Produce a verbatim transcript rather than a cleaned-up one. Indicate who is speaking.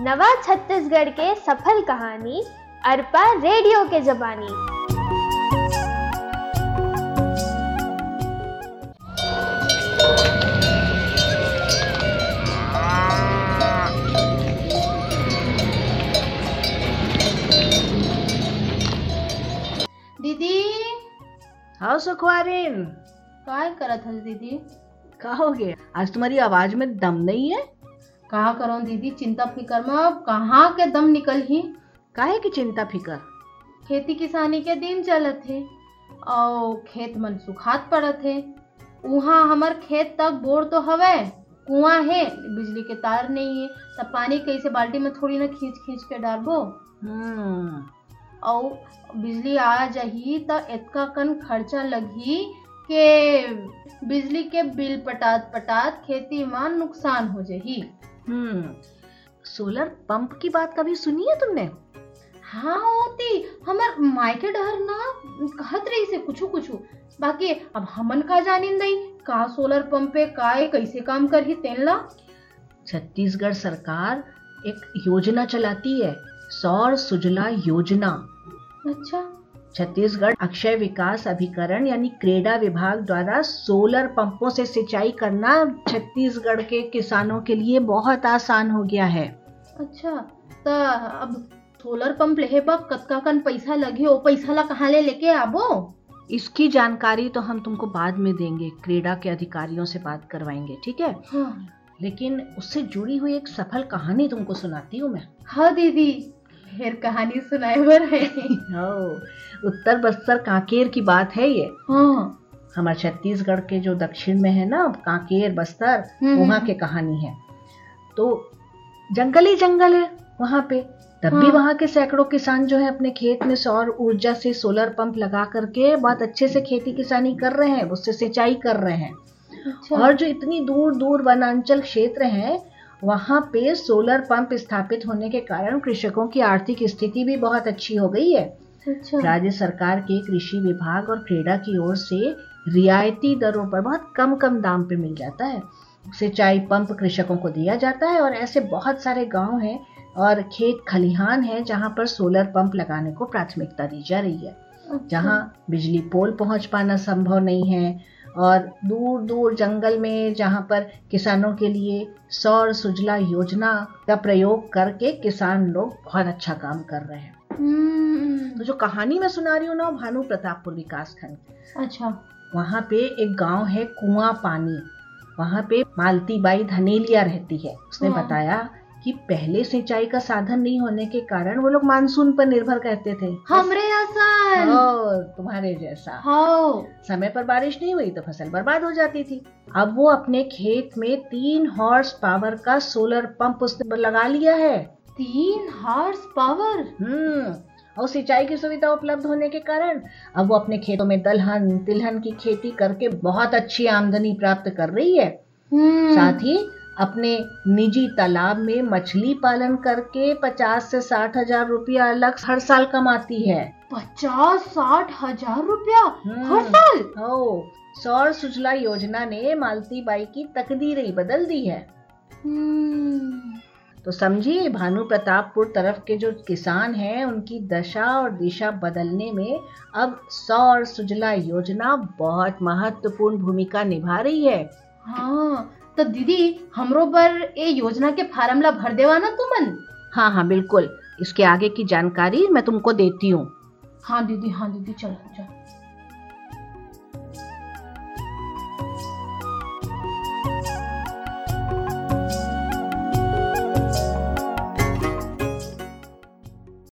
Speaker 1: नवा छत्तीसगढ़ के सफल कहानी अरपा रेडियो के जबानी।
Speaker 2: दीदी
Speaker 3: हाँ सुखवारिन,
Speaker 2: काय करत हल दीदी?
Speaker 3: का हो गया? आज तुम्हारी आवाज में दम नहीं है।
Speaker 2: कहा करो दीदी, चिंता फिकर में अब कहाँ के दम निकल ही।
Speaker 3: काहे की चिंता फिकर?
Speaker 2: खेती किसानी के दिन चलत थे और खेत मन सुखात पड़त थे। उहाँ हमर खेत तक बोर तो हवे, कुआं है, बिजली के तार नहीं है, तब पानी कैसे बाल्टी में थोड़ी ना खींच खींच के डालबो।
Speaker 3: हम्म
Speaker 2: और बिजली आ जाही त इतना कन खर्चा लगी के बिजली के बिल पटात पटात खेती में नुकसान हो जाही।
Speaker 3: हम्म सोलर पंप की बात कभी सुनी है तुमने?
Speaker 2: हाँ होती, हमर मायके डहर ना कहत रही से कुछ कुछ, बाकी अब हमन का जानी नहीं का सोलर पंप पे काय कैसे काम करही तेनला।
Speaker 3: छत्तीसगढ़ सरकार एक योजना चलाती है, सौर सुजला योजना।
Speaker 2: अच्छा,
Speaker 3: छत्तीसगढ़ अक्षय विकास अभिकरण यानी क्रेडा विभाग द्वारा सोलर पंपों से सिंचाई करना छत्तीसगढ़ के किसानों के लिए बहुत आसान हो गया है।
Speaker 2: अच्छा, तो अब सोलर पंप लेहे बा कतका कन पैसा लगे, ओ पैसा ला कहाँ ले लेके आबो?
Speaker 3: इसकी जानकारी तो हम तुमको बाद में देंगे, क्रेडा के अधिकारियों से बात करवाएंगे, ठीक है?
Speaker 2: हाँ।
Speaker 3: लेकिन उससे जुड़ी हुई एक सफल कहानी तुमको सुनाती हूँ मैं।
Speaker 2: हाँ दीदी, फिर कहानी सुनाए बर है।
Speaker 3: उत्तर बस्तर कांकेर की बात है ये।
Speaker 2: हाँ।
Speaker 3: हमारे छत्तीसगढ़ के जो दक्षिण में है ना कांकेर बस्तर, वहाँ के कहानी है। तो जंगल ही जंगल है वहाँ पे, तब
Speaker 2: हाँ।
Speaker 3: भी वहाँ के सैकड़ों किसान जो है अपने खेत में सौर ऊर्जा से सोलर पंप लगा करके बहुत अच्छे से खेती किसानी कर रहे हैं, उससे सिंचाई कर रहे हैं।
Speaker 2: अच्छा।
Speaker 3: और जो इतनी दूर दूर वनांचल क्षेत्र हैं वहाँ पे सोलर पंप स्थापित होने के कारण कृषकों की आर्थिक स्थिति भी बहुत अच्छी हो गई है।
Speaker 2: अच्छा।
Speaker 3: राज्य सरकार के कृषि विभाग और क्रेडा की ओर से रियायती दरों पर बहुत कम कम दाम पे मिल जाता है, सिंचाई पंप कृषकों को दिया जाता है। और ऐसे बहुत सारे गांव हैं और खेत खलिहान हैं जहां पर सोलर पंप लगाने को प्राथमिकता दी जा रही है।
Speaker 2: अच्छा।
Speaker 3: जहां बिजली पोल पहुंच पाना संभव नहीं है और दूर दूर जंगल में जहां पर किसानों के लिए सौर सुजला योजना का प्रयोग करके किसान लोग बहुत अच्छा काम कर रहे हैं। तो जो कहानी मैं सुना रही हूँ ना, भानु प्रतापपुर विकास खंड।
Speaker 2: अच्छा।
Speaker 3: वहाँ पे एक गांव है कुआं पानी, वहाँ पे मालती बाई धनेलिया रहती है। उसने
Speaker 2: हाँ।
Speaker 3: बताया कि पहले सिंचाई का साधन नहीं होने के कारण वो लोग मानसून पर निर्भर रहते थे।
Speaker 2: हमरे आसान।
Speaker 3: और तुम्हारे जैसा।
Speaker 2: हाँ।
Speaker 3: समय पर बारिश नहीं हुई तो फसल बर्बाद हो जाती थी। अब वो अपने खेत में तीन हॉर्स पावर का सोलर पंप उसने लगा लिया है।
Speaker 2: तीन हॉर्स पावर?
Speaker 3: हम्म और सिंचाई की सुविधा उपलब्ध होने के कारण अब वो अपने खेतों में दलहन तिलहन की खेती करके बहुत अच्छी आमदनी प्राप्त कर रही है। साथ ही अपने निजी तालाब में मछली पालन करके पचास से साठ हजार रुपया अलग हर साल कमाती है।
Speaker 2: पचास साठ हजार रुपया हर साल?
Speaker 3: ओ, सौर सुजला योजना ने मालती बाई की तकदीर ही बदल दी है। तो समझिए भानु प्रतापपुर तरफ के जो किसान हैं उनकी दशा और दिशा बदलने में अब सौर सुजला योजना बहुत महत्वपूर्ण भूमिका निभा रही है।
Speaker 2: हाँ, तो दीदी हमरो पर ये योजना के फार्म ला भर देवा ना तुमन?
Speaker 3: हाँ हाँ बिल्कुल, इसके आगे की जानकारी मैं तुमको देती हूँ।
Speaker 2: हाँ दीदी, हाँ दीदी, चलो चलो।